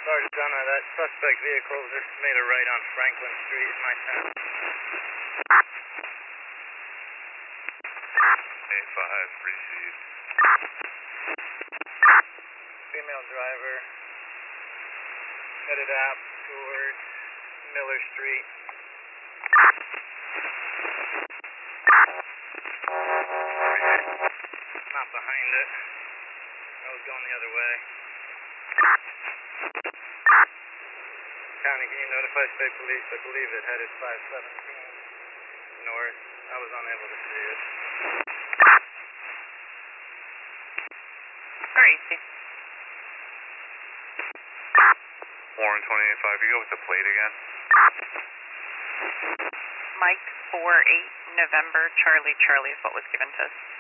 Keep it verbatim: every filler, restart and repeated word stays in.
Sergeant Dunn, that suspect vehicle just made a right on Franklin Street in my town. A five, proceed. Female driver, headed out towards Miller Street. Not behind it. I was going the other way. County, can you notify state police? I believe it headed five seventeen north. I was unable to see it. Crazy. Warren twenty-eight five, you go with the plate again? Mike four eight November Charlie Charlie is what was given to us.